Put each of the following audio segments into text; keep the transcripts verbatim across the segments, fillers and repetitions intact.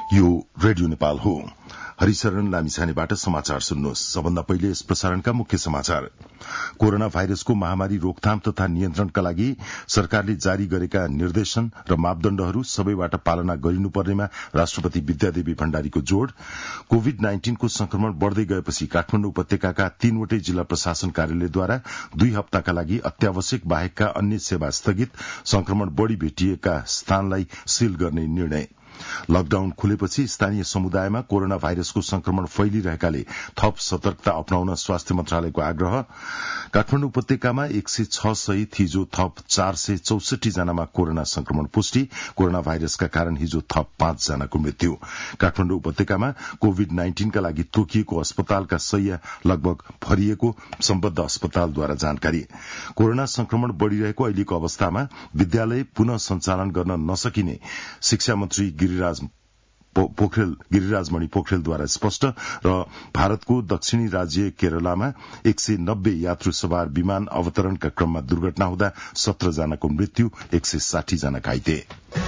यो रेडियो नेपाल हो। हरिशरण लामिछानेबाट समाचार सुन्नुहोस्। सबभन्दा पहिले यस प्रसारणका मुख्य समाचार। कोरोना भाइरसको महामारी रोकथाम तथा नियन्त्रणका लागि सरकारले जारी गरेका निर्देशन र मापदण्डहरू सबैबाट पालना गरिनुपर्नेमा राष्ट्रपति विद्यादेवी भण्डारीको जोड़। कोविड नाइन्टीनको संक्रमण बढ़दै गएपछि काठमाडौँ उपत्यकाका तीनवटै जिल्ला प्रशासन कार्यालयद्वारा दुई हप्ताका लागि अत्यावश्यक बाहेकका अन्य सेवा स्थगित। संक्रमण बढ़ी भेटिएका स्थानलाई सील गर्ने निर्णय। लकडाउन खुलेपछि स्थानीय समुदायमा कोरोना भाइरसको संक्रमण फैलिरहेकाले थप सतर्कता अपनाउन स्वास्थ्य मन्त्रालयको आग्रह। काठमाडौँ उपत्यकामा एक सय छ सहित हिजो थप चार सय चौसठी जनामा कोरोना संक्रमण पुष्टि। कोरोना भाइरसका कारण हिजो थप पाँच जनाको मृत्यु। काठमाडौँ उपत्यकामा कोविड नाइन्टीनका लागि तोकिएको अस्पतालका शैय्या लगभग भरिएको सम्बद्ध अस्पतालद्वारा जानकारी। कोरोना संक्रमण बढ़िरहेको अहिलेको अवस्थामा विद्यालय पुनः सञ्चालन गर्न नसकिने शिक्षा मन्त्री गिरिराज पोखरेल गिरिराजमणि पोखरेलद्वारा स्पष्ट। र भारतको दक्षिणी राज्य केरलामा एक सय नब्बे यात्रु सवार विमान अवतरणका क्रममा दुर्घटना हुँदा सत्र जनाको मृत्यु, एक सय साठी जना घाइते।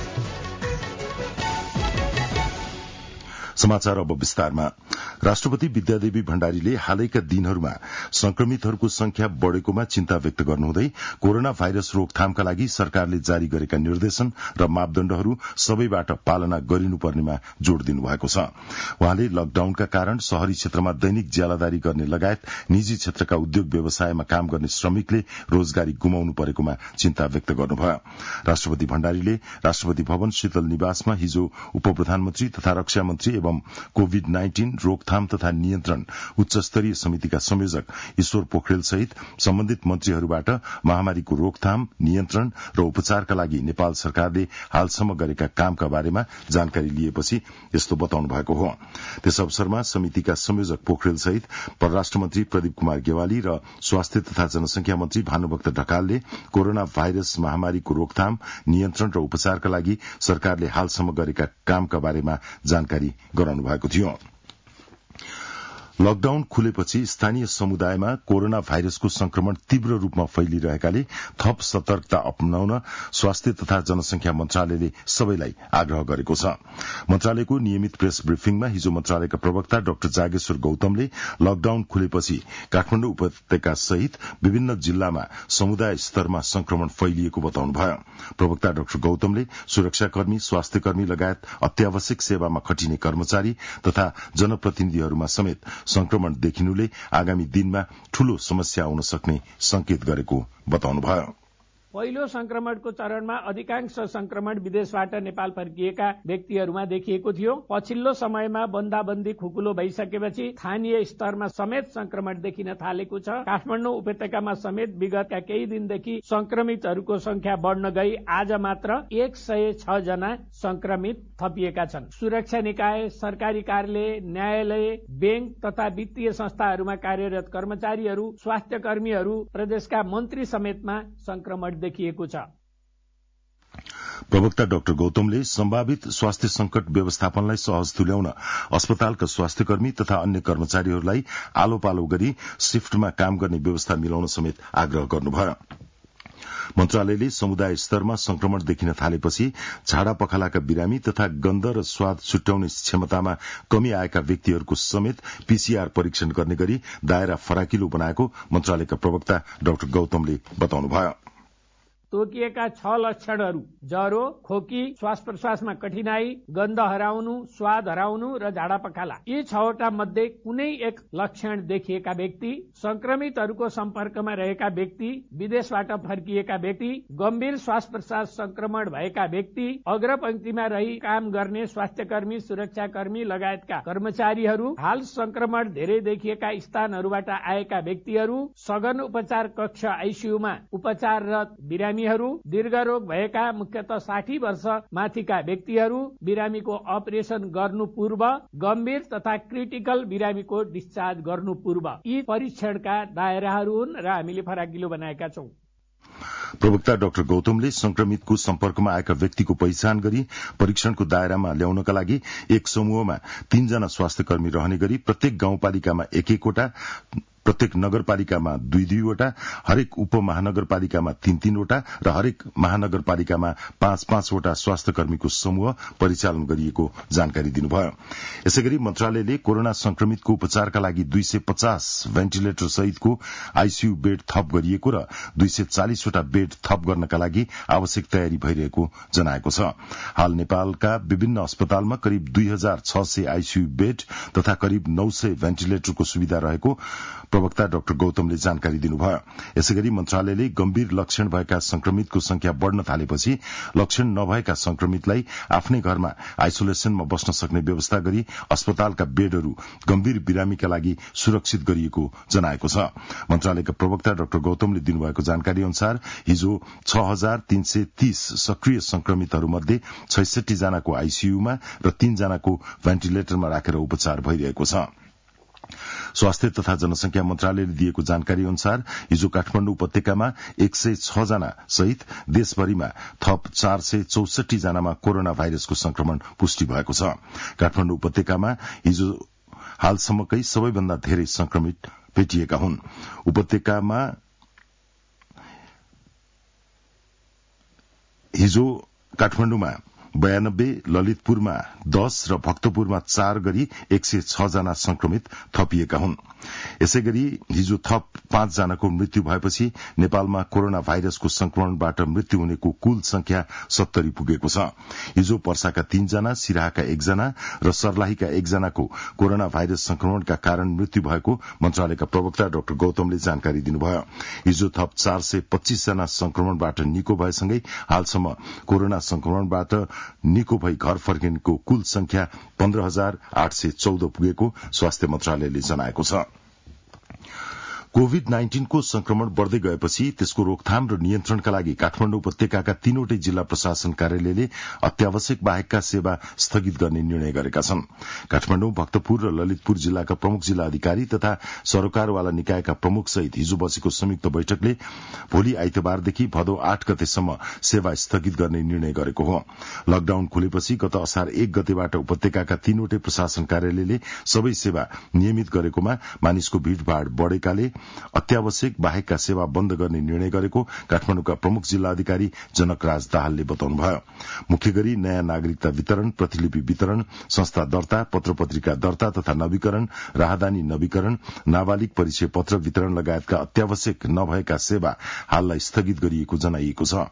समाचार अब विस्तारमा। राष्ट्रपति विद्यादेवी भण्डारीले हालैका दिनहरूमा संक्रमितहरूको संख्या बढ़ेकोमा चिन्ता व्यक्त गर्नुहुँदै कोरोना भाइरस रोकथामका लागि सरकारले जारी गरेका निर्देशन र मापदण्डहरू सबैबाट पालना गरिनुपर्नेमा जोड़ दिनुभएको छ। उहाँले लकडाउनका कारण शहरी क्षेत्रमा दैनिक ज्यालादारी गर्ने लगायत निजी क्षेत्रका उद्योग व्यवसायमा काम गर्ने श्रमिकले रोजगारी गुमाउनु परेकोमा चिन्ता व्यक्त गर्नुभयो। राष्ट्रपति भण्डारीले राष्ट्रपति भवन शीतल निवासमा हिजो उप प्रधानमन्त्री तथा रक्षा मन्त्री एवं कोविड नाइन्टीन रोकथाम तथा नियन्त्रण उच्च स्तरीय समितिका संयोजक ईश्वर पोखरेल सहित सम्बन्धित मन्त्रीहरूबाट महामारीको रोकथाम, नियन्त्रण र उपचारका लागि नेपाल सरकारले हालसम्म गरेका कामका बारेमा जानकारी लिएपछि यस्तो बताउनु भएको हो। त्यस अवसरमा समितिका संयोजक पोखरेल सहित परराष्ट्र मन्त्री प्रदीप कुमार गेवाली र स्वास्थ्य तथा जनसंख्या मन्त्री भानुभक्त ढकालले कोरोना भाइरस महामारीको रोकथाम, नियन्त्रण र उपचारका लागि सरकारले हालसम्म गरेका कामका बारेमा जानकारी गराउनु भएको थियो। लकडाउन खुलेपछि स्थानीय समुदायमा कोरोना भाइरसको संक्रमण तीव्र रूपमा फैलिरहेकाले थप सतर्कता अपनाउन स्वास्थ्य तथा जनसंख्या मन्त्रालयले सबैलाई आग्रह गरेको छ। मन्त्रालयको नियमित प्रेस ब्रिफिङमा हिजो मन्त्रालयका प्रवक्ता डाक्टर जागेश्वर गौतमले लकडाउन खुलेपछि काठमाडौँ उपत्यका सहित विभिन्न जिल्लामा समुदाय स्तरमा संक्रमण फैलिएको बताउनुभयो। प्रवक्ता डाक्टर गौतमले सुरक्षाकर्मी, स्वास्थ्यकर्मी लगायत अत्यावश्यक सेवामा खटिने कर्मचारी तथा जनप्रतिनिधिहरूमा समेत संक्रमण देखिनुले आगामी दिनमा ठूलो समस्या आउन सक्ने संकेत गरेको बताउनुभयो। पहिलो संक्रमणको चरणमा अधिकांश संक्रमण विदेशबाट नेपाल फर्किएका व्यक्तिहरूमा देखिएको थियो। पछिल्लो समयमा बन्दाबन्दी खुकुलो भइसकेपछि स्थानीय स्तरमा समेत संक्रमण देखिन थालेको छ। काठमाडौँ उपत्यकामा समेत विगतका केही दिनदेखि संक्रमितहरूको संख्या बढ़न गई आज मात्र एक सय छ जना संक्रमित थपिएका छन्। सुरक्षा निकाय, सरकारी कार्यालय, न्यायालय, बैंक तथा वित्तीय संस्थाहरूमा कार्यरत कर्मचारीहरू, स्वास्थ्य कर्मीहरू, प्रदेशका मन्त्री समेतमा संक्रमण देखिएको छ। प्रवक्ता डाक्टर गौतमले सम्भावित स्वास्थ्य संकट व्यवस्थापनलाई सहज तुल्याउन अस्पतालका स्वास्थ्यकर्मी तथा अन्य कर्मचारीहरूलाई आलो पालो गरी शिफ्टमा काम गर्ने व्यवस्था मिलाउन समेत आग्रह गर्नुभयो। मन्त्रालयले समुदाय स्तरमा संक्रमण देखिन थालेपछि झाडा पखालाका बिरामी तथा गन्ध र स्वाद छुट्याउने क्षमतामा कमी आएका व्यक्तिहरूको समेत पीसीआर परीक्षण गर्ने गरी दायरा फराकिलो बनाएको मन्त्रालयका प्रवक्ता डाक्टर गौतमले बताउनुभयो। तोकिएका छ लक्षणहरू ज्वरो, खोकी, श्वास प्रश्वासमा कठिनाई, गन्ध हराउनु, स्वाद हराउनु र झाडा पखाला। यी छवटा मध्ये कुनै एक लक्षण देखिएका व्यक्ति, संक्रमितहरूको सम्पर्कमा रहेका व्यक्ति, विदेशबाट फर्किएका व्यक्ति, गम्भीर श्वास प्रश्वास संक्रमण भएका व्यक्ति, अग्रपंक्तिमा रही काम गर्ने स्वास्थ्यकर्मी, सुरक्षाकर्मी लगायतका कर्मचारीहरू, हाल संक्रमण धेरै देखिएका स्थानहरूबाट आएका व्यक्तिहरू, सघन उपचार कक्ष आईसीयूमा उपचाररत बिरामी, दीर्घ रोग भएका मुख्यतः साठी वर्ष माथिका व्यक्तिहरू, बिरामीको अपरेशन गर्नु पूर्व, गम्भीर तथा क्रिटिकल बिरामीको डिस्चार्ज गर्नु पूर्व यी परीक्षणका दायराहरू हुन् र हामीले फराकिलो बनाएका छौं। प्रवक्ता डाक्टर गौतमले संक्रमितको सम्पर्कमा आएका व्यक्तिको पहिचान गरी परीक्षणको दायरामा ल्याउनका लागि एक समूहमा तीनजना स्वास्थ्यकर्मी रहने गरी प्रत्येक गाउँपालिकामा एक एकवटा प्रत्येक नगरपालिकामा दुई दुईवटा, हरेक उपमहानगरपालिकामा तीन तीनवटा र हरेक महानगरपालिकामा पाँच पाँचवटा स्वास्थ्य कर्मीको समूह परिचालन गरिएको जानकारी दिनुभयो। यसैगरी मन्त्रालयले कोरोना संक्रमितको उपचारका लागि दुई सय पचास भेन्टिलेटर सहितको आईसीयू बेड थप गरिएको र दुई सय चालिसवटा बेड थप गर्नका लागि आवश्यक तयारी भइरहेको जनाएको छ। हाल नेपालका विभिन्न अस्पतालमा करिब दुई हजार छ सय आईसीयू बेड तथा करिब नौ सय भेन्टिलेटरको सुविधा रहेको प्रवक्ता डाक्टर गौतमले जानकारी दिनुभयो। यसैगरी मन्त्रालयले गम्भीर लक्षण भएका संक्रमितको संख्या बढ़न थालेपछि लक्षण नभएका संक्रमितलाई आफ्नै घरमा आइसोलेसनमा बस्न सक्ने व्यवस्था गरी अस्पतालका बेडहरू गम्भीर बिरामीका लागि सुरक्षित गरिएको जनाएको छ। मन्त्रालयका प्रवक्ता डाक्टर गौतमले दिनुभएको जानकारी अनुसार हिजो छ हजार तीन सय तीस सक्रिय संक्रमितहरूमध्ये छैसठी जनाको आईसीयूमा र तीन जनाको भेन्टिलेटरमा राखेर उपचार भइरहेको छ। स्वास्थ्य तथा जनसंख्या मन्त्रालयले दिएको जानकारी अनुसार हिजो काठमाडौँ उपत्यकामा एक सय छ जना सहित देशभरिमा थप चार सय चौसठी जनामा कोरोना भाइरसको संक्रमण पुष्टि भएको छ। काठमाडौँ उपत्यकामा हिजो हालसम्मकै सबैभन्दा धेरै संक्रमित भेटिएका हुन्। उपत्यकामा हिजो काठमाडौँमा बयानब्बे, ललितपुरमा दस र भक्तपुरमा चार गरी एक सय छ जना संक्रमित थपिएका हुन्। यसैगरी हिजो थप पाँच जनाको मृत्यु भएपछि नेपालमा कोरोना भाइरसको संक्रमणबाट मृत्यु हुनेको कुल संख्या सत्तरी पुगेको छ। हिजो पर्साका तीनजना, सिराहाका एकजना र सर्लाहीका एकजनाको कोरोना भाइरस संक्रमणका कारण मृत्यु भएको मन्त्रालयका प्रवक्ता डाक्टर गौतमले जानकारी दिनुभयो। हिजो थप चार सय पच्चीस जना संक्रमणबाट निको भएसँगै हालसम्म कोरोना संक्रमणबाट निको भई घर फर्किनेको कुल संख्या पन्ध्र हजार आठ सय चौध पुगेको स्वास्थ्य मन्त्रालयले जनाएको छ। कोविड नाइन्टीनको संक्रमण बढ़दै गएपछि त्यसको रोकथाम र नियन्त्रणका लागि काठमाडौँ उपत्यकाका तीनवटै जिल्ला प्रशासन कार्यालयले अत्यावश्यक बाहेकका सेवा स्थगित गर्ने निर्णय गरेका छन्। काठमाडौँ, भक्तपुर र ललितपुर जिल्लाका प्रमुख जिल्ला अधिकारी तथा सरोकारवाला निकायका प्रमुख सहित हिजो बसेको संयुक्त बैठकले भोलि आइतबारदेखि भदौ आठ गतेसम्म सेवा स्थगित गर्ने निर्णय गरेको हो। लकडाउन खुलेपछि गत असार एक गतेबाट उपत्यकाका तीनवटै प्रशासन कार्यालयले सबै सेवा नियमित गरेकोमा मानिसको भीड़भाड़ बढ़ेकाले अत्यावश्यक बाहेकका सेवा बन्द गर्ने निर्णय गरेको काठमाडौँका प्रमुख जिल्ला अधिकारी जनकराज दाहालले बताउनुभयो। मुख्य गरी नयाँ नागरिकता वितरण, प्रतिलिपि वितरण, संस्था दर्ता, पत्र पत्रिका दर्ता तथा नवीकरण, राहदानी नवीकरण, नाबालिग परिचय पत्र वितरण लगायतका अत्यावश्यक नभएका सेवा हाललाई स्थगित गरिएको जनाइएको छ।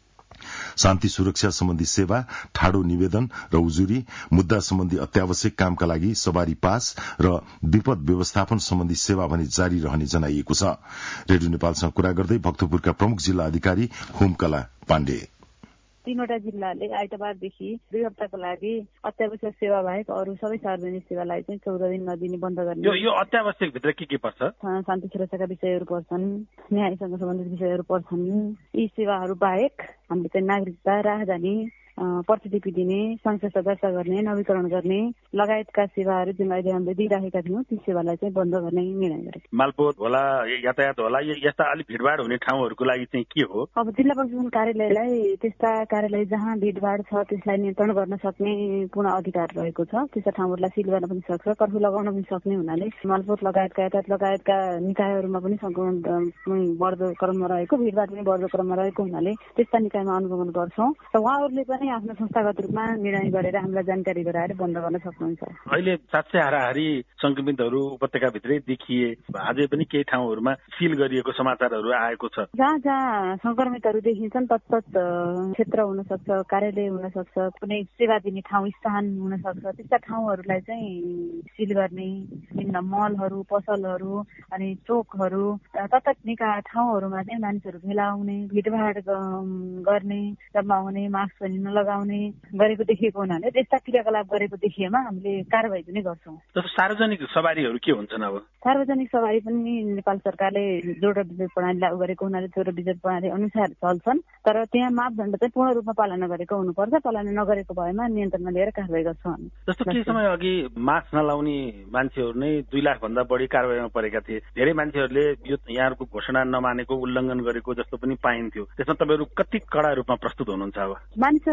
शान्ति सुरक्षा सम्बन्धी सेवा, ठाडो निवेदन र उजुरी, मुद्दा सम्बन्धी अत्यावश्यक कामका लागि सवारी पास र विपद व्यवस्थापन सम्बन्धी सेवा भने जारी रहने जनाइएको छ। रेडियो नेपालसँग कुरा गर्दै भक्तपुरका प्रमुख जिल्ला अधिकारी होमकला पाण्डे तीनवटा जिल्लाले आइतबारदेखि दुई हप्ताको लागि अत्यावश्यक सेवा बाहेक अरू सबै सार्वजनिक सेवालाई चाहिँ चौध दिन नदिने बन्द गर्ने। यो, यो अत्यावश्यक भित्र के के पर्छ? शान्ति सुरक्षाका विषयहरू पर्छन्, न्यायसँग सम्बन्धित विषयहरू पर्छन्। यी सेवाहरू बाहेक हामीले चाहिँ नागरिकता, राहदानी, प्रतिलिपि दिने, संस्था दर्ता गर्ने, नवीकरण गर्ने लगायतका सेवाहरू जुन अहिले हामीले दिइराखेका थियौँ ती सेवालाई चाहिँ बन्द गर्ने निर्णय गरेको। मालपोत होला, यातायात होला, यस्ता अलिक भिडभाड हुने ठाउँहरूको लागि चाहिँ के हो? अब जिल्ला प्रशासन कार्यालयलाई त्यस्ता कार्यालय जहाँ भिडभाड छ त्यसलाई नियन्त्रण गर्न सक्ने पूर्ण अधिकार रहेको छ। त्यस्ता ठाउँहरूलाई सिल गर्न पनि सक्छ, कर्फ्यू लगाउन पनि सक्ने हुनाले मालपोत लगायतका यातायात लगायतका निकायहरूमा पनि संक्रमण बढ्दो क्रममा रहेको, भिडभाड पनि बढ्दो क्रममा रहेको हुनाले त्यस्ता निकायमा अनुगमन गर्छौं र उहाँहरूले पनि आफ्नो संस्थागत रूपमा निर्णय गरेर हामीलाई जानकारी गराएर बन्द गर्न सक्नुहुन्छ। अहिले साँच्चै हाराहारी संक्रमितहरू उपत्यकाभित्रै देखिए, अझै पनि केही ठाउँहरूमा सिल गरिएको समाचारहरू आएको छ। जहाँ जहाँ संक्रमितहरू देखिन्छन् तत्त क्षेत्र हुन सक्छ, कार्यालय हुन सक्छ, कुनै सेवा दिने ठाउँ स्थान हुन सक्छ, त्यस्ता ठाउँहरूलाई चाहिँ सिल गर्ने, विभिन्न मलहरू, पसलहरू अनि चोकहरू तत्तका ठाउँहरूमा चाहिँ मानिसहरू भेला हुने, भिडभाड गर्ने, जम्मा हुने, मास्क पनि नलगाउने गरेको देखिएको हुनाले त्यस्ता क्रियाकलाप गरेको देखिएमा हामीले कारबाही पनि गर्छौँ। जस्तो सार्वजनिक सवारीहरू के हुन्छन्? अब सार्वजनिक सवारी पनि नेपाल सरकारले जोड विजय प्रणाली लागू गरेको हुनाले जोड विजय प्रणाली अनुसार चल्छन्, तर त्यहाँ मापदण्ड चाहिँ पूर्ण रूपमा पालना गरेको हुनुपर्छ। पालना नगरेको भएमा नियन्त्रणमा लिएर कारबाही गर्छौँ। जस्तो केही समय अघि मास्क नलाउने मान्छेहरू नै दुई लाख भन्दा बढी कारबाहीमा परेका थिए। धेरै मान्छेहरूले यो यहाँहरूको घोषणा नमानेको, उल्लङ्घन गरेको जस्तो पनि पाइन्थ्यो। त्यसमा तपाईँहरू कति कडा रूपमा प्रस्तुत हुनुहुन्छ? अब मानिसहरू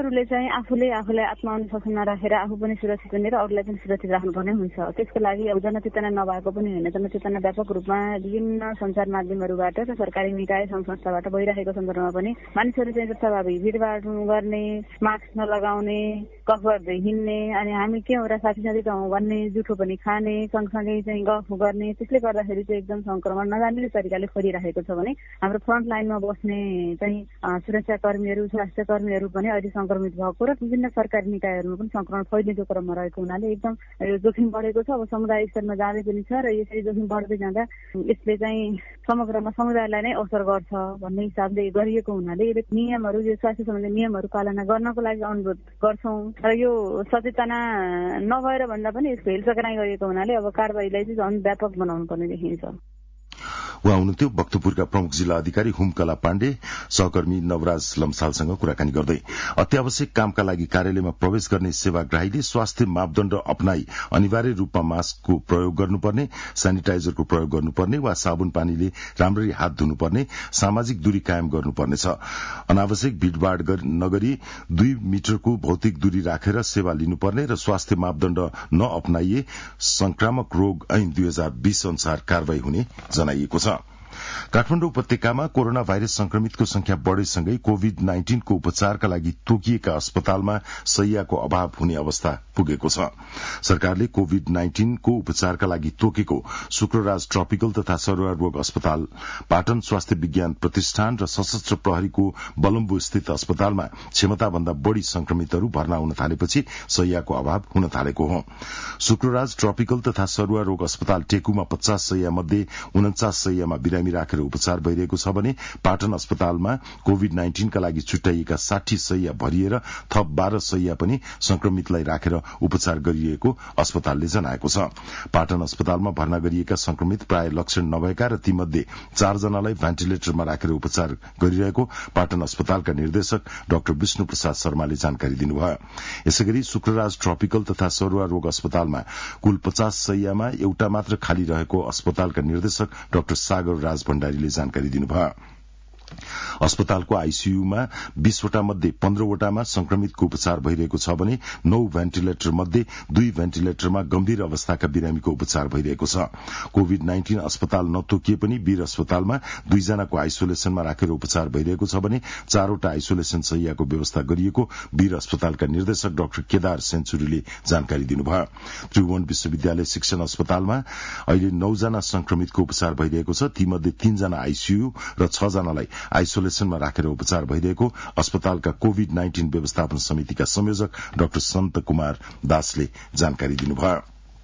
अरूले चाहिँ आफूले आफूलाई आत्मअनुशासन नराखेर आफू पनि सुरक्षित हुने र अरूलाई पनि सुरक्षित राख्नुपर्ने हुन्छ। त्यसको लागि अब जनचेतना नभएको पनि होइन, जनचेतना व्यापक रूपमा विभिन्न सञ्चार माध्यमहरूबाट र सरकारी निकाय सङ्घ संस्थाबाट भइरहेको सन्दर्भमा पनि मानिसहरू चाहिँ जस्ताभावी भिडभाड गर्ने, मास्क नलगाउने, गफ गर्दै हिँड्ने, अनि हामी के हो र साथी साथी त हौँ भन्ने, जुठो पनि खाने, सँगसँगै चाहिँ गफ गर्ने, त्यसले गर्दाखेरि चाहिँ एकदम संक्रमण नजानिने तरिकाले फैलिरहेको छ भने हाम्रो फ्रन्ट लाइनमा बस्ने चाहिँ सुरक्षा कर्मीहरू, स्वास्थ्य कर्मीहरू पनि अहिले संक्रमित भएको र विभिन्न सरकारी निकायहरूमा पनि संक्रमण फैलिएको क्रममा रहेको हुनाले एकदम यो जोखिम बढेको छ। अब समुदाय स्तरमा जाँदै पनि छ र यसरी जोखिम बढ्दै जाँदा यसले चाहिँ समग्रमा समुदायलाई नै असर गर्छ भन्ने हिसाबले गरिएको हुनाले यसले नियमहरू, यो स्वास्थ्य सम्बन्धी नियमहरू पालना गर्नको लागि अनुरोध गर्छौँ र यो सचेतना नभएर भन्दा पनि यसको हेलचक्राइ गरिएको हुनाले अब कारबाहीलाई चाहिँ झन् व्यापक बनाउनु पर्ने देखिन्छ। उहाँ हुनुहुन्थ्यो भक्तपुरका प्रमुख जिल्ला अधिकारी हुमकला पाण्डे सहकर्मी नवराज लम्सालसँग कुराकानी गर्दै। अत्यावश्यक कामका लागि कार्यालयमा प्रवेश गर्ने सेवाग्राहीले स्वास्थ्य मापदण्ड अपनाई अनिवार्य रूपमा मास्कको प्रयोग गर्नुपर्ने, सेनिटाइजरको प्रयोग गर्नुपर्ने वा साबुन पानीले राम्ररी हात धुनुपर्ने, सामाजिक दूरी कायम गर्नुपर्नेछ। अनावश्यक भीड़भाड़ नगरी दुई मिटरको भौतिक दूरी राखेर सेवा लिनुपर्ने र स्वास्थ्य मापदण्ड नअपनाइए संक्रामक रोग ऐन दुई हजार बीस अनुसार कार्यवाही हुने जनाइएको छ। काठमाडौँ उपत्यकामा कोरोना भाइरस संक्रमितको संख्या बढ़ेसँगै कोविड नाइन्टीनको उपचारका लागि तोकिएका अस्पतालमा शय्याको अभाव हुने अवस्था पुगेको छ। सरकारले कोविड नाइन्टीनको उपचारका लागि तोकेको शुक्रराज ट्रपिकल तथा सरुवा रोग अस्पताल, पाटन स्वास्थ्य विज्ञान प्रतिष्ठान र सशस्त्र प्रहरीको बलम्बु स्थित अस्पतालमा क्षमताभन्दा बढ़ी संक्रमितहरू भर्ना हुन थालेपछि शय्याको अभाव हुन थालेको हो। शुक्रराज ट्रपिकल तथा सरुवा रोग अस्पताल टेकुमा पचास शय्या मध्ये उन्चास शय्यामा बिरामी राखेर उपचार भइरहेको छ भने पाटन अस्पतालमा कोविड नाइन्टीनका लागि छुट्याइएका साठी शय्या भरिएर थप बाह्र शय्या पनि संक्रमितलाई राखेर उपचार गरिरहेको अस्पतालले जनाएको छ। पाटन अस्पतालमा भर्ना गरिएका संक्रमित प्राय लक्षण नभएका र तीमध्ये चारजनालाई भेन्टिलेटरमा राखेर उपचार गरिरहेको पाटन अस्पतालका निर्देशक डाक्टर विष्णु प्रसाद शर्माले जानकारी दिनुभयो। यसैगरी शुक्रराज ट्रपिकल तथा सरुवा रोग अस्पतालमा कुल पचास शय्यामा एउटा मात्र खाली रहेको अस्पतालका निर्देशक डाक्टर सागर राज भण्डारीले जानकारी दिनुभयो। अस्पतालको आईसीयूमा बीसवटा मध्ये पन्ध्रवटामा संक्रमितको उपचार भइरहेको छ भने नौ भेन्टिलेटर मध्ये दुई भेन्टिलेटरमा गम्भीर अवस्थाका बिरामीको उपचार भइरहेको छ। कोविड नाइन्टीन अस्पताल नतोकिए पनि वीर अस्पतालमा दुईजनाको आइसोलेसनमा राखेर उपचार भइरहेको छ भने चारवटा आइसोलेसन शय्याको व्यवस्था गरिएको वीर अस्पतालका निर्देशक डाक्टर केदार सेन्चुरीले जानकारी दिनुभयो। त्रिभुवन विश्वविद्यालय शिक्षण अस्पतालमा अहिले नौजना संक्रमितको उपचार भइरहेको छ। तीमध्ये तीनजना आईसीयू र छजनालाई आइसोलेसनमा राखेर उपचार भइरहेको अस्पतालका कोविड नाइन्टीन व्यवस्थापन समितिका संयोजक डाक्टर सन्त कुमार दासले जानकारी दिनुभयो।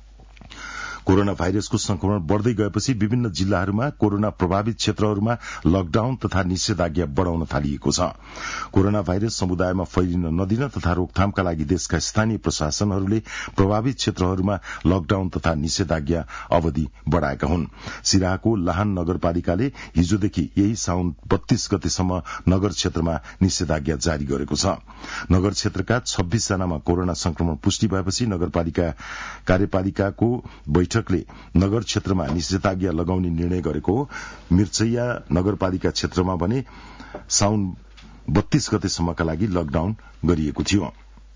कोरोना भाइरसको संक्रमण बढ़दै गएपछि विभिन्न जिल्लाहरूमा कोरोना प्रभावित क्षेत्रहरूमा लकडाउन तथा निषेधाज्ञा बढ़ाउन थालिएको छ। कोरोना भाइरस समुदायमा फैलिन नदिन तथा रोकथामका लागि देशका स्थानीय प्रशासनहरूले प्रभावित क्षेत्रहरूमा लकडाउन तथा निषेधाज्ञा अवधि बढ़ाएका हुन्। सिराहाको लाहान नगरपालिकाले हिजोदेखि यही साउन बत्तीस गतेसम्म नगर क्षेत्रमा निषेधाज्ञा जारी गरेको छ। नगर क्षेत्रका छब्बीस जनामा कोरोना संक्रमण पुष्टि भएपछि नगरपालिका कार्यपालिकाको बैठक ले नगर क्षेत्रमा निषेधाज्ञा लगाउने निर्णय गरेको हो। मिर्चैया नगरपालिका क्षेत्रमा भने साउन बत्तीस गतेसम्मका लागि लकडाउन गरिएको थियो।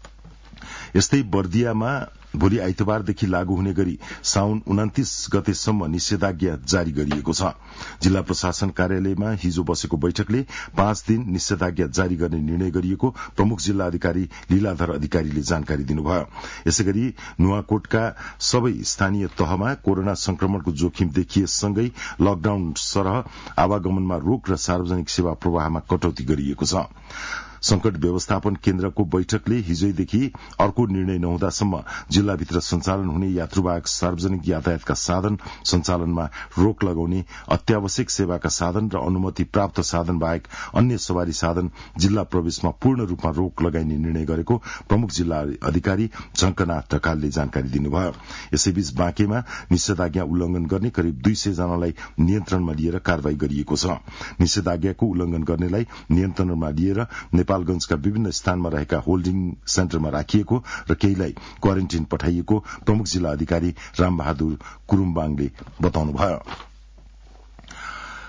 यस्तै बर्दियामा भोलि आइतबारदेखि लागू हुने गरी साउन उन्तिस गतेसम्म निषेधाज्ञा जारी गरिएको छ। जिल्ला प्रशासन कार्यालयमा हिजो बसेको बैठकले पाँच दिन निषेधाज्ञा जारी गर्ने निर्णय गरिएको प्रमुख जिल्ला अधिकारी लीलाधर अधिकारीले जानकारी दिनुभयो। यसैगरी नुवाकोटका सबै स्थानीय तहमा कोरोना संक्रमणको जोखिम देखिएसँगै लकडाउन सरह आवागमनमा रोक र सार्वजनिक सेवा प्रवाहमा कटौती गरिएको छ। संकट व्यवस्थापन केन्द्रको बैठकले हिजैदेखि अर्को निर्णय नहुँदासम्म जिल्लाभित्र सञ्चालन हुने यात्रुवाहक सार्वजनिक यातायातका साधन सञ्चालनमा रोक लगाउने, अत्यावश्यक सेवाका साधन र अनुमति प्राप्त साधन बाहेक अन्य सवारी साधन जिल्ला प्रवेशमा पूर्ण रूपमा रोक लगाइने निर्णय गरेको प्रमुख जिल्ला अधिकारी झंकनाथ ढकालले जानकारी दिनुभयो। यसैबीच बाँकेमा निषेधाज्ञा उल्लंघन गर्ने करिब दुई सय जनालाई नियन्त्रणमा लिएर कार्यवाही गरिएको छ। निषेधाज्ञाको उल्लंघन गर्नेलाई नियन्त्रणमा लिएर नेपालगंजका विभिन्न स्थानमा रहेका होल्डिङ सेन्टरमा राखिएको र केहीलाई क्वारेन्टाइन पठाइएको प्रमुख जिल्ला अधिकारी रामबहादुर कुरुम्बाङले बताउनुभयो।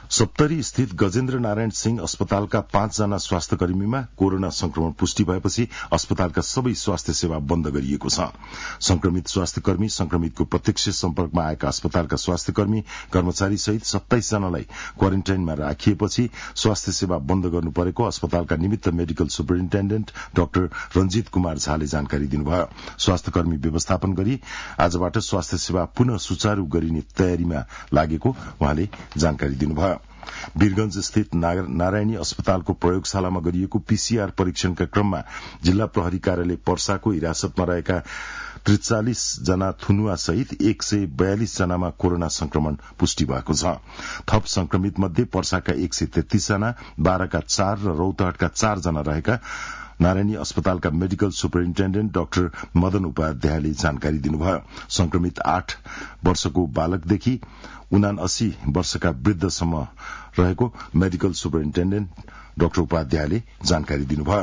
सप्तरी स्थित गजेन्द्र नारायण सिंह अस्पतालका पाँचजना स्वास्थ्य कर्मीमा कोरोना संक्रमण पुष्टि भएपछि अस्पतालका सबै स्वास्थ्य सेवा बन्द गरिएको छ। संक्रमित स्वास्थ्य कर्मी, संक्रमितको प्रत्यक्ष सम्पर्कमा आएका अस्पतालका स्वास्थ्य कर्मी, कर्मचारी सहित सत्ताइस जनालाई क्वारेन्टाइनमा राखिएपछि स्वास्थ्य सेवा बन्द गर्नु परेको अस्पतालका निमित्त medical superintendent doctor Ranjit Kumar झाले जानकारी दिनुभयो। स्वास्थ्य कर्मी व्यवस्थापन गरी आजबाट स्वास्थ्य सेवा पुनः सुचारू गरिने तयारीमा लागेको उहाँले जानकारी दिनुभयो। वीरगंज स्थित नारायणी अस्पतालको प्रयोगशालामा गरिएको पीसीआर परीक्षणका क्रममा जिल्ला प्रहरी कार्यालय पर्साको हिरासतमा रहेका त्रिचालिस जना थुनुवा सहित एक सय बयालिस जनामा कोरोना संक्रमण पुष्टि भएको छ। थप संक्रमित मध्ये पर्साका एक सय तेत्तीस जना, बाह्रका चार र रौतहटका चार जना रहेका नारायणी अस्पतालका मेडिकल सुपरिन्टेण्डेन्ट डाक्टर मदन उपाध्यायले जानकारी दिनुभयो। संक्रमित आठ वर्षको बालकदेखि उनासी वर्षका वृद्धसम्म रहेको मेडिकल सुपरिन्टेण्डेन्ट डाक्टर उपाध्यायले जानकारी दिनुभयो।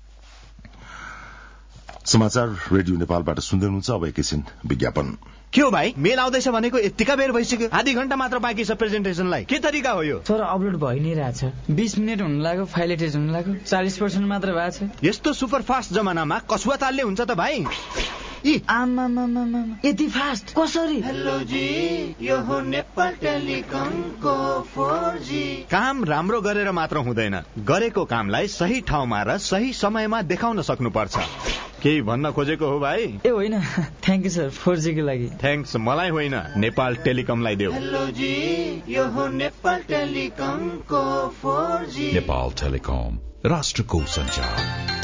समाचार रेडियो नेपालबाट सुन्दै हुनुहुन्छ। अब एकैछिन विज्ञापन। के हो भाइ, मेल आउँदैछ भनेको यतिका बेर भइसक्यो, आधी घण्टा मात्र बाँकी छ प्रेजेन्टेसनलाई। के तरिका हो यो? सर अपलोड भइ नै रहेछ, बीस मिनट हुन लाग्यो, फाइल एटेच हुन लाग्यो, चालीस पर्सेन्ट मात्र भएको छ। यस्तो सुपर फास्ट जमानामा कसुवा तालले हुन्छ त भाइ? यति फास्ट कसरी? हेलो जी, यो हो नेपाल टेलिकमको फोर जी। काम राम्रो गरेर मात्र हुँदैन, गरेको कामलाई सही ठाउँमा र सही समयमा देखाउन सक्नुपर्छ। केही भन्न खोजेको हो भाइ? ए होइन, thank you sir four G को लागि। थ्याङ्क्स मलाई होइन, नेपाल टेलिकमलाई देऊ। हेलो जी, यो हो नेपाल टेलिकमको फोर जी। नेपाल टेलिकम, राष्ट्रको सञ्चार।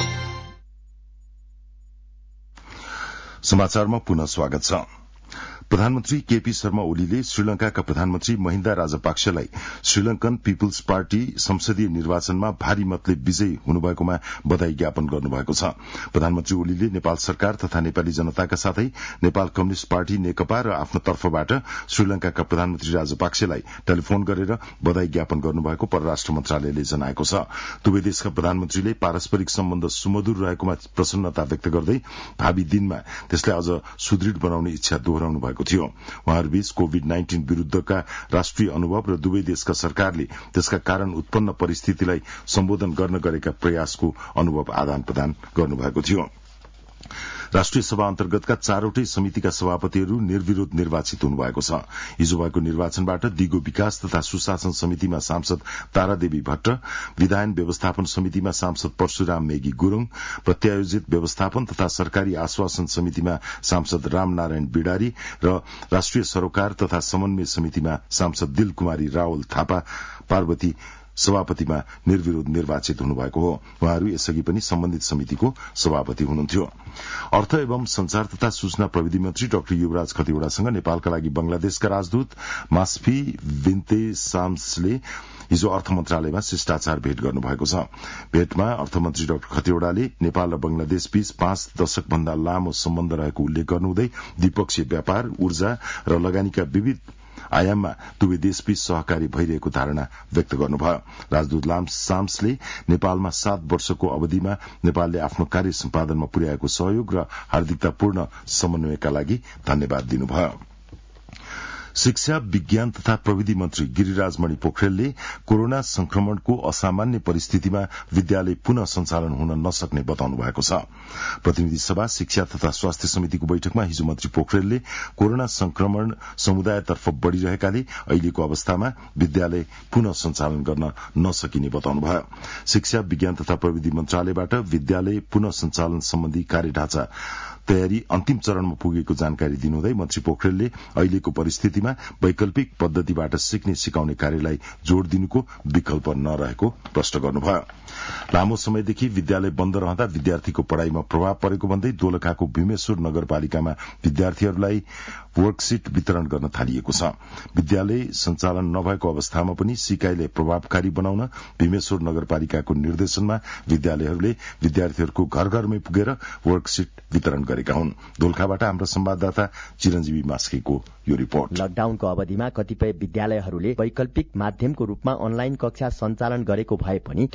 समाचारमा पुनः स्वागत छ। प्रधानमन्त्री केपी शर्मा ओलीले श्रीलंकाका प्रधानमन्त्री महिन्दा राजपाक्सेलाई श्रीलंकन पीपुल्स पार्टी संसदीय निर्वाचनमा भारी मतले विजयी हुनुभएकोमा बधाई ज्ञापन गर्नुभएको छ। प्रधानमन्त्री ओलीले नेपाल सरकार तथा नेपाली जनताका साथै नेपाल कम्युनिष्ट पार्टी नेकपा र आफ्नो तर्फबाट श्रीलंकाका प्रधानमन्त्री राजपाक्सेलाई टेलिफोन गरेर बधाई ज्ञापन गर्नुभएको परराष्ट्र मन्त्रालयले जनाएको छ। दुवै देशका प्रधानमन्त्रीले पारस्परिक सम्बन्ध सुमधुर रहेकोमा प्रसन्नता व्यक्त गर्दै भावी दिनमा त्यसलाई अझ सुदृढ बनाउने इच्छा दोहोऱ्याउनु भएको थियो। उहाँहरूबीच कोविड नाइन्टीन विरूद्धका राष्ट्रिय अनुभव र दुवै देशका सरकारले त्यसका कारण उत्पन्न परिस्थितिलाई सम्बोधन गर्न गरेका प्रयासको अनुभव आदान प्रदान गर्नुभएको थियो। राष्ट्रिय सभा अन्तर्गतका चारवटै समितिका सभापतिहरू निर्विरोध निर्वाचित हुनुभएको छ। हिजो भएको निर्वाचनबाट दिगो विकास तथा सुशासन समितिमा सांसद तारादेवी भट्ट, विधायन व्यवस्थापन समितिमा सांसद परशुराम मेगी गुरूङ, प्रत्यायोजित व्यवस्थापन तथा सरकारी आश्वासन समितिमा सांसद रामनारायण बिडारी र राष्ट्रिय सरोकार तथा समन्वय समितिमा सांसद दिल कुमारी रावल थापा पार्वती सभापतिमा निर्विरोध निर्वाचित हुनुभएको हो। उहाँहरू यसअघि पनि सम्बन्धित समितिको सभापति हुनुहुन्थ्यो। अर्थ एवं संचार तथा सूचना प्रविधि मन्त्री डाक्टर युवराज खतिवड़ासँग नेपालका लागि बंगलादेशका राजदूत मास्फी विन्ते साम्सले हिजो अर्थ मन्त्रालयमा शिष्टाचार भेट गर्नुभएको छ। भेटमा अर्थमन्त्री डाक्टर खतिवड़ाले नेपाल र बंगलादेश बीच पाँच दशक भन्दा लामो सम्बन्ध रहेको उल्लेख गर्नुहुँदै द्विपक्षीय व्यापार, ऊर्जा र लगानीका विविध आयाममा दुवै देशबीच सहकारी भइरहेको धारणा व्यक्त गर्नुभयो। राजदूत लाम साम्सले नेपालमा सात वर्षको अवधिमा नेपालले आफ्नो कार्य सम्पादनमा पुर्याएको सहयोग र हार्दिकतापूर्ण समन्वयका लागि धन्यवाद दिनुभयो। शिक्षा, विज्ञान तथा प्रविधि मन्त्री गिरिराज मणि पोखरेलले कोरोना संक्रमणको असामान्य परिस्थितिमा विद्यालय पुनः सञ्चालन हुन नसक्ने बताउनु भएको छ। प्रतिनिधि सभा शिक्षा तथा स्वास्थ्य समितिको बैठकमा हिजो मन्त्री पोखरेलले कोरोना संक्रमण समुदायतर्फ बढ़िरहेकाले अहिलेको अवस्थामा विद्यालय पुनः सञ्चालन गर्न नसकिने बताउनुभयो। शिक्षा, विज्ञान तथा प्रविधि मन्त्रालयबाट विद्यालय पुनः सञ्चालन सम्बन्धी कार्यढाँचा तयारी अन्तिम चरणमा पुगेको जानकारी दिनुहुँदै मन्त्री पोखरेलले अहिलेको परिस्थितिमा वैकल्पिक पद्धतिबाट सिक्ने सिकाउने कार्यलाई जोड़ दिनुको विकल्प नरहेको प्रश्न गर्नुभयो। लामो समयदेखि विद्यालय बन्द रहँदा विद्यार्थीको पढ़ाइमा प्रभाव परेको भन्दै दोलखाको भीमेश्वर नगरपालिकामा विद्यार्थीहरूलाई वर्कशीट वितरण गर्न थालिएको छ। विद्यालय सञ्चालन नभएको अवस्थामा पनि सिकाइलाई प्रभावकारी बनाउन भीमेश्वर नगरपालिकाको निर्देशनमा विद्यालयहरूले विद्यार्थीहरूको घर घरमै पुगेर वर्कशीट वितरण गरेका हुन्। दोलखाबाट हाम्रो संवाददाता चिरञ्जीवी मास्केको यो रिपोर्ट। लकडाउनको अवधिमा कतिपय विद्यालयहरूले वैकल्पिक माध्यमको रूपमा अनलाइन कक्षा सञ्चालन गरेको भए पनि त्यो प्रभावकारी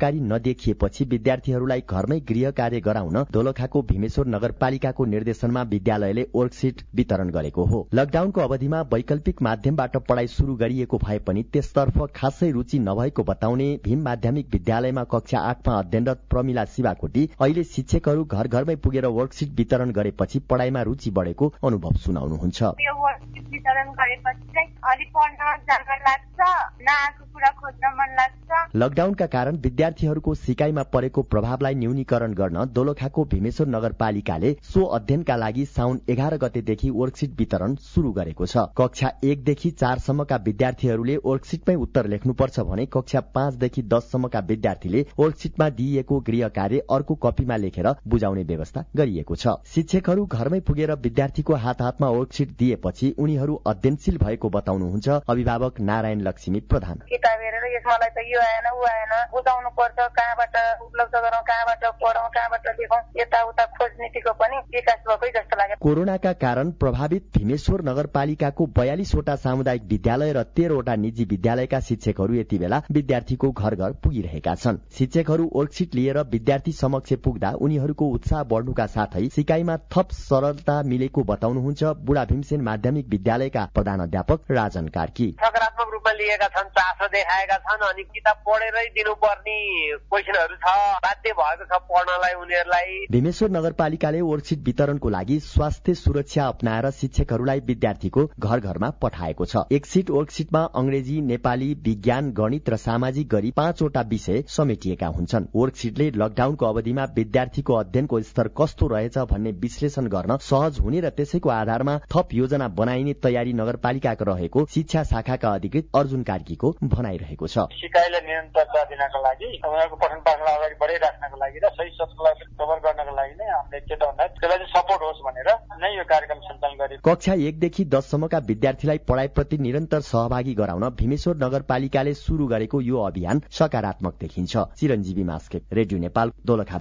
प्रभावकारी नदेखिएपछि विद्यार्थीहरूलाई घरमै गृह कार्य गराउन दोलखाको भीमेश्वर नगरपालिकाको निर्देशनमा विद्यालयले वर्कशीट वितरण गरेको हो। लकडाउनको अवधिमा वैकल्पिक माध्यमबाट पढ़ाई शुरू गरिएको भए पनि त्यसतर्फ खासै रुचि नभएको बताउने भीम माध्यमिक विद्यालयमा कक्षा आठमा अध्ययनरत प्रमिला शिवाकोटी अहिले शिक्षकहरू घर घरमै पुगेर वर्कशीट वितरण गरेपछि पढ़ाइमा रुचि बढेको अनुभव सुनाउनुहुन्छ। यो वर्कशीट वितरण गरेपछि चाहिँ अलि पढ्न जान लाग्छ, नआएको कुरा खोज्न मन लाग्छ। लकडाउनका कारण विद्यार्थीहरूको सिकाइमा परेको प्रभावलाई न्यूनीकरण गर्न दोलखाको भीमेश्वर नगरपालिकाले सो अध्ययनका लागि साउन एघार गतेदेखि वर्कशीट वितरण शुरू गरेको छ। कक्षा एकदेखि चारसम्मका विद्यार्थीहरूले वर्कशीटमै उत्तर लेख्नुपर्छ भने कक्षा पाँचदेखि दससम्मका विद्यार्थीले वर्कशीटमा दिइएको गृह कार्य अर्को कपीमा लेखेर बुझाउने व्यवस्था गरिएको छ। शिक्षकहरू घरमै पुगेर विद्यार्थीको हात हातमा वर्कशीट दिएपछि उनीहरू अध्ययनशील भएको बताउनुहुन्छ अभिभावक नारायण लक्ष्मी प्रधान। किताब हेरेर यसमालाई त यो आएन ऊ आएन बुझाउनु पर्छ, कहाँबाट उपलब्ध गरौँ, कहाँबाट पढौँ, कहाँबाट लेखौँ, यताउता खोज नीतिको पनि विकास भएकै जस्तो लाग्यो। कोरोनाका कारण प्रभावित भीमेश्वर नगरपालिकाको बयालिसवटा सामुदायिक विद्यालय र तेह्रवटा निजी विद्यालयका शिक्षकहरू यति बेला विद्यार्थीको घर घर पुगिरहेका छन्। शिक्षकहरू वर्कशीट लिएर विद्यार्थी समक्ष पुग्दा उनीहरूको उत्साह बढ्नुका साथै सिकाइमा थप सरलता मिलेको बताउनुहुन्छ बुढा भीमसेन माध्यमिक विद्यालयका प्रधान अध्यापक राजन कार्की। सकारात्मक रूपमा लिएका छन्, चासो देखाएका छन्, अनि किताब पढेरै दिनुपर्ने क्वेशनहरू छ, बाध्य भएको छ पढ्नलाई उनीहरूलाई। भीमेश्वर नगरपालिकाले वर्कशीट वितरणको लागि स्वास्थ्य सुरक्षा अपनाएर शिक्षकहरूलाई विद्यार्थीको घर घरमा पठाएको छ। एक सीट वर्कशीटमा अंग्रेजी, नेपाली, विज्ञान, गणित र सामाजिक गरी पाँचवटा विषय समेटिएका हुन्छन्। वर्कशीटले लकडाउनको अवधिमा विद्यार्थीको अध्ययनको स्तर कस्तो रहेछ भन्ने विश्लेषण गर्न सहज हुने र त्यसैको आधारमा थप योजना बनाइने तयारी नगरपालिकाको रहेको शिक्षा शाखाका अधिकृत अर्जुन कार्कीको भनाइरहेको छ। सिकाइलाई निरन्तरता दिनको लागि, उनीहरूको पठन पाठनलाई अगाडि बढाइराख्नको लागि र सही सचलाई कभर गर्नको लागि नै हामीले चेतावनी त्यसलाई सपोर्ट होस् भनेर नै यो कार्यक्रम सञ्चालन गरेको। कक्षा एकदेखि दससम्मका विद्यार्थीलाई पढ़ाइप्रति निरन्तर सहभागी गराउन भीमेश्वर नगरपालिकाले शुरू गरेको यो अभियान सकारात्मक देखिन्छ। चिरञ्जीवी मास्केट, रेडियो नेपाल, दोलखा।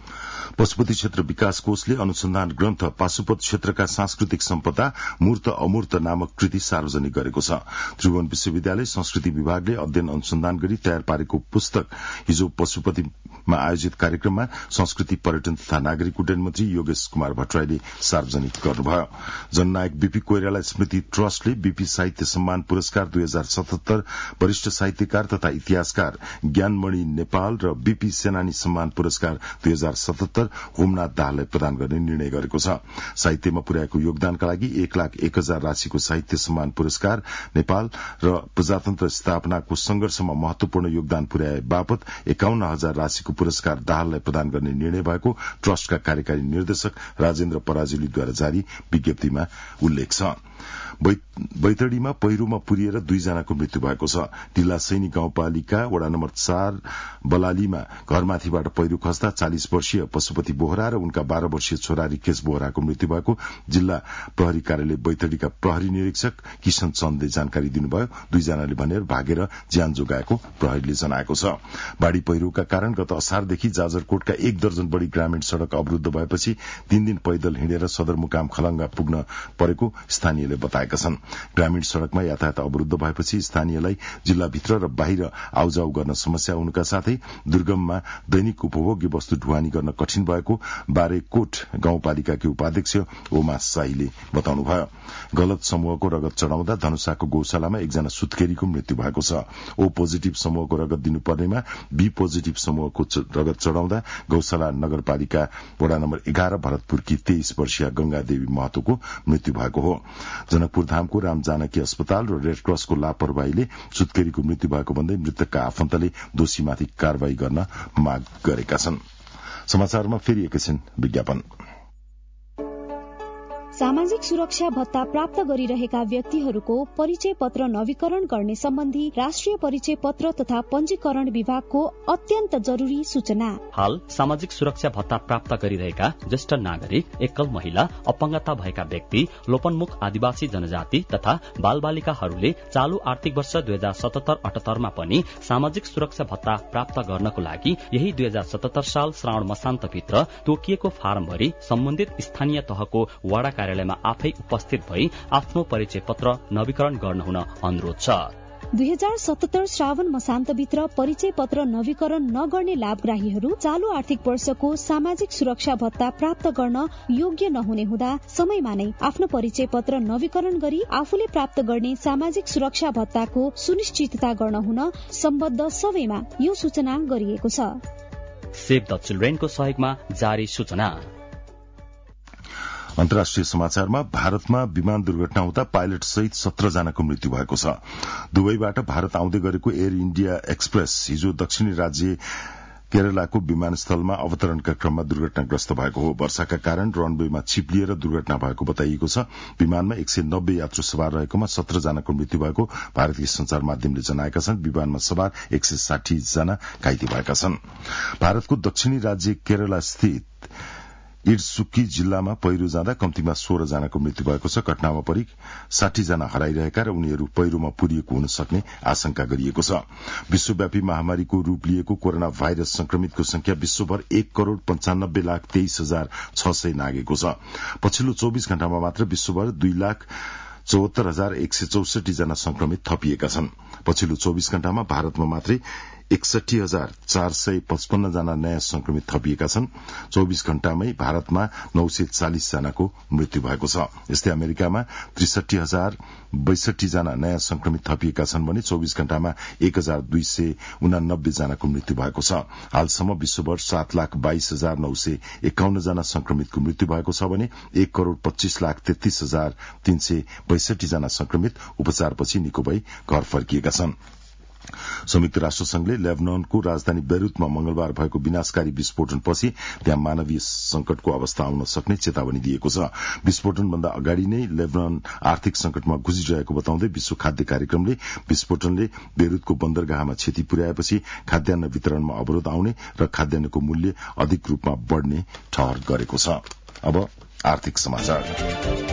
पशुपति क्षेत्र विकास कोषले अनुसन्धान ग्रन्थ पाशुपत क्षेत्रका सांस्कृतिक सम्पदा मूर्त अमूर्त नामक कृति सार्वजनिक गरेको छ। त्रिभुवन विश्वविद्यालय संस्कृति विभागले अध्ययन अनुसन्धान गरी तयार पारेको पुस्तक हिजो पशुपतिमा आयोजित कार्यक्रममा संस्कृति पर्यटन तथा नागरिक उड्डयन मन्त्री योगेश कुमार भट्टराईले सार्वजनिक गर्नुभयो। जननायक बीपी कोइराला स्मृति ट्रस्टले बीपी साहित्य सम्मान पुरस्कार दुई हजार सतहत्तर, वरिष्ठ साहित्यकार तथा इतिहासकार ज्ञानमणि नेपाल र बीपी सेनानी सम्मान पुरस्कार दुई हजार सतहत्तर होमनाथ दाहाललाई प्रदान गर्ने निर्णय गरेको छ। साहित्यमा पुर्याएको योगदानका लागि एक लाख एक हजार राशिको साहित्य सम्मान पुरस्कार, नेपाल र प्रजातन्त्र स्थापनाको संघर्षमा महत्वपूर्ण योगदान पुर्याए बापत एकाउन्न हजार राशिको पुरस्कार दाहाललाई प्रदान गर्ने निर्णय भएको ट्रस्टका कार्यकारी निर्देशक राजेन्द्र पराजुलीद्वारा जारी विज्ञप्तिमा उल्लेख छ। बैतडीमा पहिरोमा पुरिएर दुईजनाको मृत्यु भएको छ। टिल्ला सैनिक गाउँपालिका वडा नम्बर चार बलालीमा घरमाथिबाट पहिरो खस्दा चालिस वर्षीय पशुपति बोहरा र उनका बाह्र वर्षीय छोरा रिकेश बोहराको मृत्यु भएको जिल्ला प्रहरी कार्यालय बैतडीका प्रहरी निरीक्षक किशन चन्दले जानकारी दिनुभयो। दुईजनाले भनेर भागेर ज्यान जोगाएको प्रहरीले जनाएको छ। बाढ़ी पहिरोका कारण गत असारदेखि जाजरकोटका एक दर्जन बढ़ी ग्रामीण सड़क अवरूद्ध भएपछि तीन दिन पैदल हिँडेर सदरमुकाम खलंगा पुग्न परेको स्थानीयले बताएका छन्। ग्रामीण सड़कमा यातायात अवरूद्ध भएपछि स्थानीयलाई जिल्लाभित्र र बाहिर आउजाउ गर्न समस्या हुनुका साथै दुर्गममा दैनिक उपभोग्य वस्तु ढुवानी गर्न कठिन भएको बारेकोट गाउँपालिकाकी उपाध्यक्ष ओमा साईले बताउनुभयो। गलत समूहको रगत चढ़ाउँदा धनुषाको गौशालामा एकजना सुत्केरीको मृत्यु भएको छ। ओ पोजिटिभ समूहको रगत दिनुपर्नेमा बी पोजिटिभ समूहको रगत चढ़ाउँदा गौशाला नगरपालिका वडा नम्बर एघार भरतपुरकी तेइस वर्षीय गंगादेवी महतोको मृत्यु भएको हो। जनकपुर धामको राम जानकी अस्पताल र रेडक्रसको लापरवाहीले सुत्केरीको मृत्यु भएको भन्दै मृतकका आफन्तले दोषीमाथि कारवाही गर्न माग गरेका छन्। समाचारमा फेरि एकैछिन विज्ञापन। सामाजिक सुरक्षा भत्ता प्राप्त गरिरहेका व्यक्तिहरूको परिचय पत्र नवीकरण गर्ने सम्बन्धी राष्ट्रिय परिचय पत्र तथा पंजीकरण विभागको अत्यन्त जरूरी सूचना। हाल सामाजिक सुरक्षा भत्ता प्राप्त गरिरहेका ज्येष्ठ नागरिक, एकल महिला, अपंगता भएका व्यक्ति, लोपन्मुख आदिवासी जनजाति तथा बाल बालिकाहरूले चालू आर्थिक वर्ष दुई हजार सतहत्तर अठहत्तरमा पनि सामाजिक सुरक्षा भत्ता प्राप्त गर्नको लागि यही दुई हजार सतहत्तर साल श्रावण मसान्तभित्र तोकिएको फारम भरि सम्बन्धित स्थानीय तहको वडा कार्यालयमा आफै उपस्थित भई आफ्नो परिचय पत्र नवीकरण गर्न हुन अनुरोध छ। दुई हजार सतहत्तर श्रावण मसान्तभित्र परिचय पत्र नवीकरण नगर्ने लाभग्राहीहरू चालू आर्थिक वर्षको सामाजिक सुरक्षा भत्ता प्राप्त गर्न योग्य नहुने हुँदा समयमा नै आफ्नो परिचय पत्र नवीकरण गरी आफूले प्राप्त गर्ने सामाजिक सुरक्षा भत्ताको सुनिश्चितता गर्न हुन सम्बद्ध सबैमा यो सूचना गरिएको छ। सेभ द चिल्ड्रेनको सहयोगमा जारी सूचना। अन्तर्राष्ट्रिय समाचारमा भारतमा विमान दुर्घटना हुँदा पाइलट सहित सत्र जनाको मृत्यु भएको छ। दुबईबाट भारत आउँदै गरेको एयर इण्डिया एक्सप्रेस हिजो दक्षिणी राज्य केरलाको विमानस्थलमा अवतरणका क्रममा दुर्घटनाग्रस्त भएको हो। वर्षाका कारण रनवेमा चिप्लिएर दुर्घटना भएको बताइएको छ। विमानमा एक सय नब्बे यात्रु सवार रहेकोमा सत्र जनाको मृत्यु भएको भारतीय संचार माध्यमले जनाएका छन्। विमानमा सवार एक सय साठी जना घाइते भएका छन्। भारतको दक्षिणी राज्य केरला स्थित इडसुकी जिल्लामा पहिरो जाँदा कम्तीमा सोह्र जनाको मृत्यु भएको छ। घटनामा परि साठी जना हराइरहेका र उनीहरू पहिरोमा पुरिएको हुन सक्ने आशंका गरिएको छ। विश्वव्यापी महामारीको रूप लिएको कोरोना भाइरस संक्रमितको संख्या विश्वभर एक करोड़ पञ्चानब्बे लाख तेइस हजार छ सय नागेको छ। पछिल्लो चौबिस घण्टामा मात्र विश्वभर दुई लाख चौहत्तर हजार एक सय चौसठी जना संक्रमित थपिएका छन्। पछिल्लो चौबिस घण्टामा भारतमा मात्रै एकसठी हजार चार सय पचपन्न जना नयाँ संक्रमित थपिएका छन्। चौबिस घण्टामै भारतमा नौ सय चालिस जनाको मृत्यु भएको छ। यस्तै अमेरिकामा त्रिसठी हजार बैसठी जना नयाँ संक्रमित थपिएका छन् भने चौबिस घण्टामा एक हजार दुई सय उनानब्बे जनाको मृत्यु भएको छ। हालसम्म विश्वभर सात लाख बाइस हजार नौ सय एकाउन्न जना संक्रमितको मृत्यु भएको छ भने एक करोड़ पच्चीस लाख तेत्तीस हजार तीन सय बैसठी जना संक्रमित उपचारपछि निको भई घर फर्किएका छन्। संयुक्त राष्ट्र संघले लेबनानको राजधानी बेरुतमा मंगलबार भएको विनाशकारी विस्फोटनपछि त्यहाँ मानवीय संकटको अवस्था आउन सक्ने चेतावनी दिएको छ। विस्फोटनभन्दा अगाडि नै लेबनान आर्थिक संकटमा गुज्रिरहेको बताउँदै विश्व खाद्य कार्यक्रमले विस्फोटनले बेरुतको बन्दरगाहमा क्षति पुर्याएपछि खाद्यान्न वितरणमा अवरोध आउने र खाद्यान्नको मूल्य अधिक रूपमा बढ़ने ठहर गरेको छ। अब आर्थिक समाचार।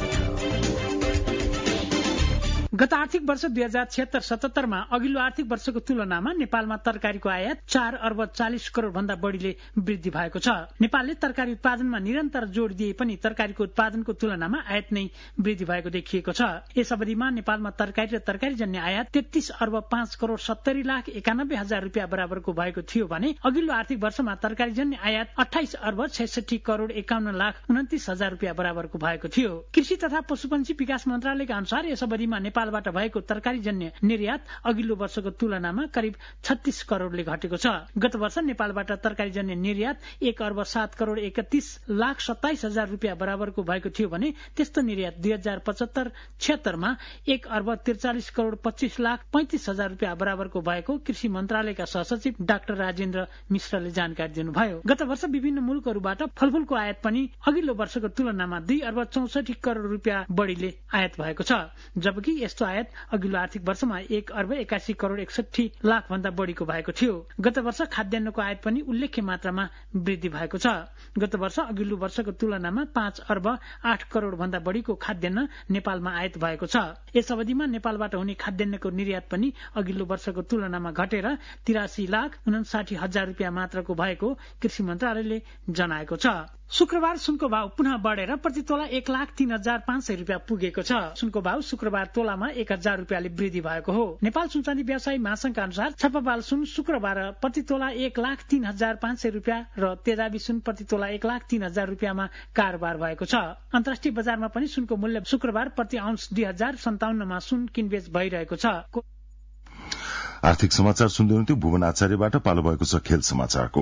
गत आर्थिक वर्ष दुई हजार छिहत्तर सतहत्तरमा अघिल्लो आर्थिक वर्षको तुलनामा नेपालमा तरकारीको आयात चार अर्ब चालिस करोड़ भन्दा बढ़ीले वृद्धि भएको छ। नेपालले तरकारी उत्पादनमा निरन्तर जोड़ दिए पनि तरकारीको उत्पादनको तुलनामा आयात नै वृद्धि भएको देखिएको छ। यस अवधिमा नेपालमा तरकारी र तरकारीजन्य आयात तेत्तीस अर्ब पाँच करोड़ सत्तरी लाख एकानब्बे हजार रूपियाँ बराबरको भएको थियो भने अघिल्लो आर्थिक वर्षमा तरकारीजन्य आयात अठाइस अर्ब छैसठी करोड़ एकाउन्न लाख उन्तिस हजार रूपियाँ बराबरको भएको थियो। कृषि तथा पशुपन्छी विकास मन्त्रालयका अनुसार यस अवधिमा नेपाल बाट भएको तरकारीजन्य निर्यात अघिल्लो वर्षको तुलनामा करिब छत्तीस करोड़ले घटेको छ। गत वर्ष नेपालबाट तरकारीजन्य निर्यात एक अर्ब सात करोड़ एकतीस लाख सत्ताइस हजार रूपियाँ बराबरको भएको थियो भने त्यस्तो निर्यात दुई हजार पचहत्तर छिहत्तरमा एक अर्ब त्रिचालिस करोड़ पच्चीस लाख पैंतिस हजार रूपियाँ बराबरको भएको कृषि मन्त्रालयका सहसचिव डाक्टर राजेन्द्र मिश्रले जानकारी दिनुभयो। गत वर्ष विभिन्न मुलुकहरूबाट फलफूलको आयात पनि अघिल्लो वर्षको तुलनामा दुई अर्ब चौसठी करोड़ रूपियाँ बढ़ीले आयात भएको छ, जबकि यस्तो आयात अघिल्लो आर्थिक वर्षमा एक अर्ब एकासी करोड़ एकसठी लाख भन्दा बढ़ीको भएको थियो। गत वर्ष खाद्यान्नको आयात पनि उल्लेख्य मात्रामा वृद्धि भएको छ। गत वर्ष अघिल्लो वर्षको तुलनामा पाँच अर्ब आठ करोड़ भन्दा बढ़ीको खाद्यान्न नेपालमा आयात भएको छ। यस अवधिमा नेपालबाट हुने खाद्यान्नको निर्यात पनि अघिल्लो वर्षको तुलनामा घटेर तिरासी लाख उनासाठी हजार रूपियाँ मात्रको भएको कृषि मन्त्रालयले जनाएको छ। शुक्रबार सुनको भाव पुनः बढ़ेर प्रति तोला एक लाख तीन हजार पाँच सय रूपियाँ पुगेको छ। सुनको भाव शुक्रबार तोलामा एक हजार रूपियाँले वृद्धि भएको हो। नेपाल सुनचाँदी व्यवसायी महासंघका अनुसार छापापाल सुन शुक्रबार प्रति तोला एक लाख तीन हजार पाँच सय रूपियाँ र तेजाबी सुन प्रति तोला एक लाख तीन हजार रूपियाँमा कारोबार भएको छ। अन्तर्राष्ट्रिय बजारमा पनि सुनको मूल्य शुक्रबार प्रति आउन्स दुई हजार सन्ताउन्नमा सुन किनबेच भइरहेको छ। आर्थिक समाचार सुन्दै हुनुहुन्थ्यो। भुवन आचार्यबाट पालो भएको छ खेल समाचारको।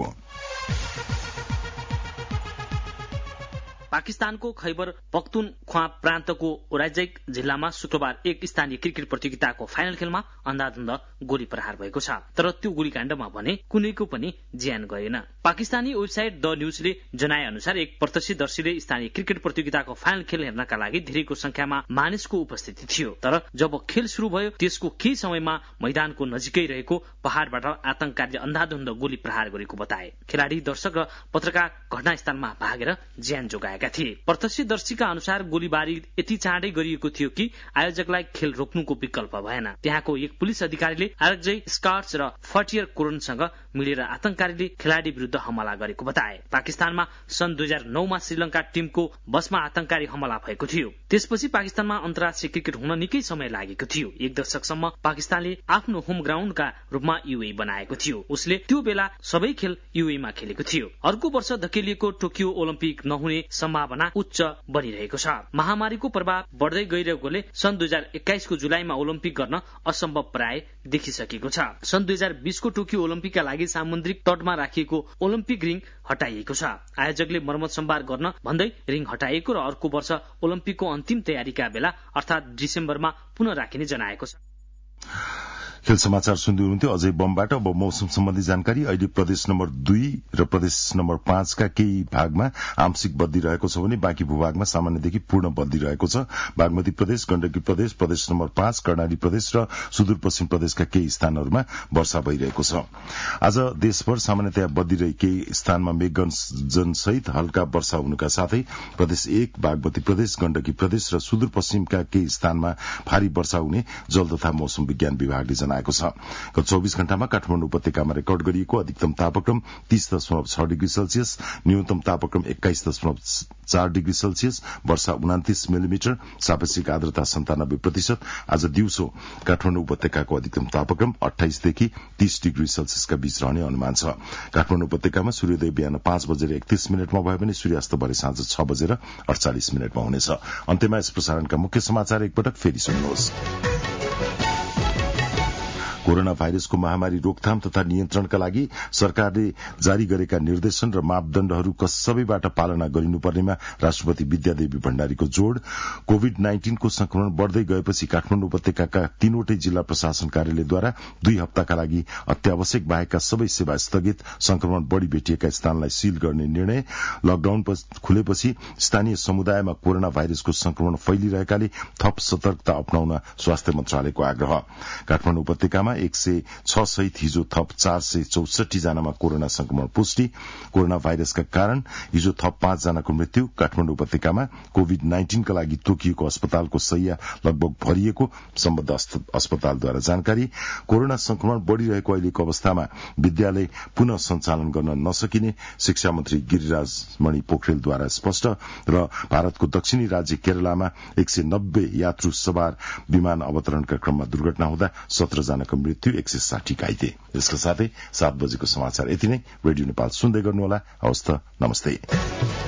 पाकिस्तानको खैबर पख्तुनख्वा प्रान्तको ओराइजैक जिल्लामा शुक्रबार एक स्थानीय क्रिकेट प्रतियोगिताको फाइनल खेलमा अन्धाधुन्ध गोली प्रहार भएको छ, तर त्यो गोलीकाण्डमा भने कुनैको पनि ज्यान गएन। पाकिस्तानी वेबसाइट द न्यूजले जनाए अनुसार एक प्रत्यक्षदर्शीले स्थानीय क्रिकेट प्रतियोगिताको फाइनल खेल हेर्नका लागि धेरैको संख्यामा मानिसको उपस्थिति थियो, तर जब खेल शुरू भयो त्यसको केही समयमा मैदानको नजिकै रहेको पहाड़बाट आतंककारीले अन्धाधुन्ध गोली प्रहार गरेको बताए। खेलाड़ी, दर्शक र पत्रकार घटनास्थलमा भागेर ज्यान जोगाए। गरेका थिए। प्रत्यक्षदर्शीका अनुसार गोलीबारी यति चाँडै गरिएको थियो कि आयोजकलाई खेल रोक्नुको विकल्प भएन। त्यहाँको एक पुलिस अधिकारीले आरजे स्कार्ट्स र फटियर कोरनसँग मिलेर आतंककारीले खेलाडी विरुद्ध हमला गरेको बताए। पाकिस्तानमा सन् दुई हजार नौमा श्रीलंका टिमको बसमा आतंककारी हमला भएको थियो। त्यसपछि पाकिस्तानमा अन्तर्राष्ट्रिय क्रिकेट हुन निकै समय लागेको थियो। एक दशकसम्म पाकिस्तानले आफ्नो होम ग्राउण्डका रूपमा युए बनाएको थियो। उसले त्यो बेला सबै खेल युएमा खेलेको थियो। अर्को वर्ष धकेलिएको टोकियो ओलम्पिक नहुने सम्भावना उच्च बढिरहेको छ। महामारीको प्रभाव बढ्दै गइरहेकोले सन् दुई हजार एक्काइसको जुलाईमा ओलम्पिक गर्न असम्भव प्राय देखिसकेको छ। सन् दुई हजार बीसको टोकियो ओलम्पिकका लागि सामुद्रिक तटमा राखिएको ओलम्पिक रिङ हटाइएको छ। आयोजकले मर्मत सम्भार गर्न भन्दै रिङ हटाइएको र अर्को वर्ष ओलम्पिकको अन्तिम तयारीका बेला अर्थात डिसेम्बरमा पुनः राखिने जनाएको छ। खेल समाचार सुन्दै हुनुहुन्थ्यो। अझै बमबाट अब मौसम सम्बन्धी जानकारी। अहिले प्रदेश नम्बर दुई र प्रदेश नम्बर पाँचका केही भागमा आंशिक बदली रहेको छ भने बाँकी भूभागमा सामान्यदेखि पूर्ण बदली रहेको छ। बागमती प्रदेश, गण्डकी प्रदेश, प्रदेश नम्बर पाँच, कर्णाली प्रदेश र सुदूरपश्चिम प्रदेशका केही स्थानहरूमा वर्षा भइरहेको छ। आज देशभर सामान्यतया बदली रही केही स्थानमा मेघगर्जनसहित हल्का वर्षा हुनुका साथै प्रदेश एक, बागमती प्रदेश, गण्डकी प्रदेश र सुदूरपश्चिमका केही स्थानमा भारी वर्षा हुने जल तथा मौसम विज्ञान विभागले जनाएको छ। गत चौबीस घण्टामा काठमाडौँ उपत्यकामा रेकर्ड गरिएको अधिकतम तापक्रम तीस दशमलव छ डिग्री सेल्सियस, न्यूनतम तापक्रम एक्काइस दशमलव चार डिग्री सेल्सियस, वर्षा उनातिस मिलिमिटर, सापेक्षिक आर्द्रता सन्तानब्बे प्रतिशत। आज दिउँसो काठमाडौँ उपत्यकाको अधिकतम तापक्रम अठाइसदेखि तीस डिग्री सेल्सियसका बीच रहने अनुमान छ। काठमाडौँ उपत्यकामा सूर्योदय बिहान पाँच बजेर एकतीस मिनटमा भयो भने सूर्यास्त भरे साँझ छ बजेर अडचालिस मिनटमा हुनेछ। अन्त्यमा यस प्रसारणका मुख्य समाचार एकपटक फेरि सुन्नुहोस्। कोरोना भाइरसको महामारी रोकथाम तथा नियन्त्रणका लागि सरकारले जारी गरेका निर्देशन र मापदण्डहरू सबैबाट पालना गरिनुपर्नेमा राष्ट्रपति विद्यादेवी भण्डारीको जोड़। कोविड नाइन्टिनको संक्रमण बढ़दै गएपछि काठमाडौँ उपत्यकाका तीनवटै जिल्ला प्रशासन कार्यालयद्वारा दुई हप्ताका लागि अत्यावश्यक बाहेकका सबै सेवा स्थगित, संक्रमण बढ़ी भेटिएका स्थानलाई सील गर्ने निर्णय। लकडाउन खुलेपछि स्थानीय समुदायमा कोरोना भाइरसको संक्रमण फैलिरहेकाले थप सतर्कता अपनाउन स्वास्थ्य मन्त्रालयको आग्रह। काठमाडौँ उपत्यकामा एक सय छ सहित हिजो थप चार सय चौसठी जनामा कोरोना संक्रमण पुष्टि। कोरोना भाइरसका कारण हिजो थप पाँच जनाको मृत्यु। काठमाडौँ उपत्यकामा कोविड नाइन्टिनका लागि तोकिएको अस्पतालको शैय्या लगभग भरिएको, सम्बद्ध अस्पतालद्वारा जानकारी। कोरोना संक्रमण बढ़िरहेको अहिलेको अवस्थामा विद्यालय पुनः सञ्चालन गर्न नसकिने शिक्षा मन्त्री गिरिराज मणि पोखरेलद्वारा स्पष्ट। र भारतको दक्षिणी राज्य केरलामा एक सय नब्बे यात्रु सवार विमान अवतरणका क्रममा दुर्घटना हुँदा सत्र जनाको मृत्यु, एक सय साठी घाइते। यसका साथै सात बजेको समाचार यति नै। रेडियो नेपाल सुन्दै गर्नुहोला। हवस् त, नमस्ते।